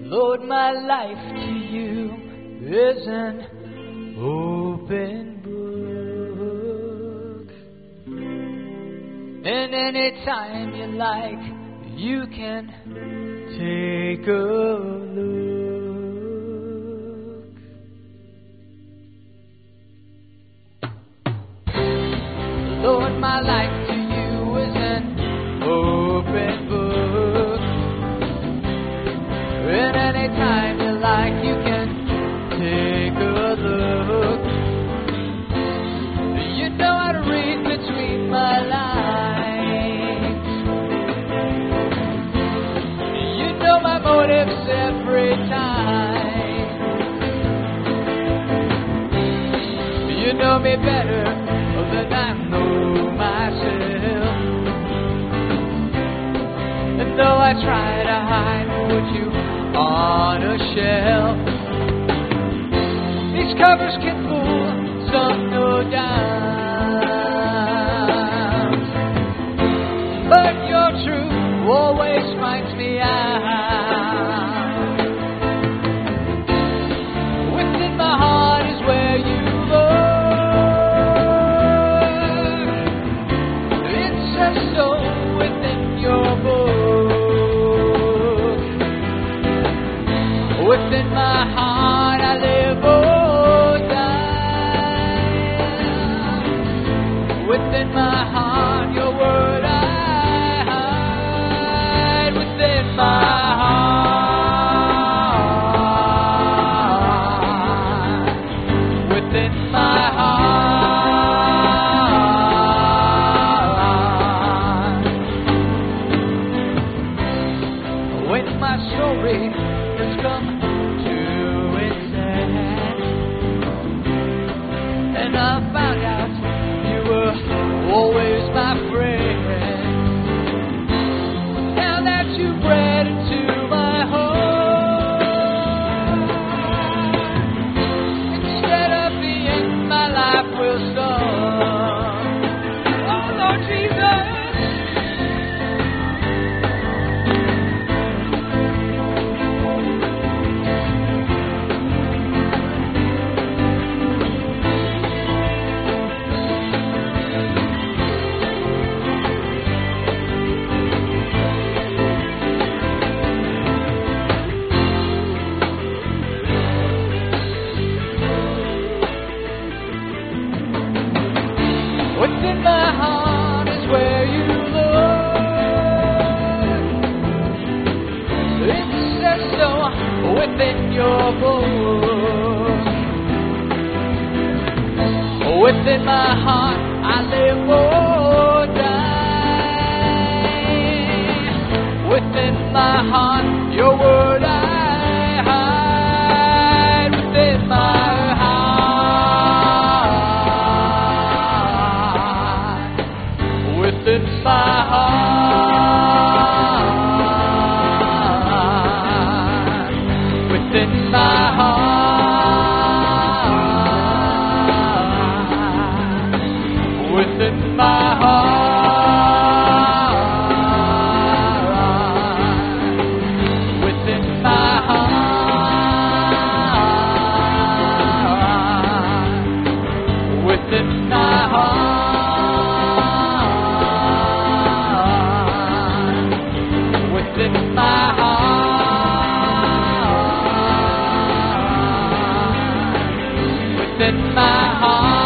Lord, my life to you is an open book. And anytime you like, you can take a look. Lord, my life to you is an open book. And anytime you like, you can take a look. You know how to read between my lines. You know my motives every time. You know me better than I know myself. And though I try to hide what you on a shelf, these covers can fool some, no doubt, but your truth always finds me out. Within my heart is where you look. It says so within your book. Within my heart I live or die. Within my heart your word I hide. Within my heart. Within my heart. When my story has come and I found out you were always my friend. Now that you bred into my heart, instead of the end, my life will start. Oh Lord Jesus. Within my heart is where you look. It says so within your book. Within my heart I live or die. Within my heart your word I hide. Within my within my heart, within my heart, within my heart, within my heart, within my heart. Within my heart, within my heart.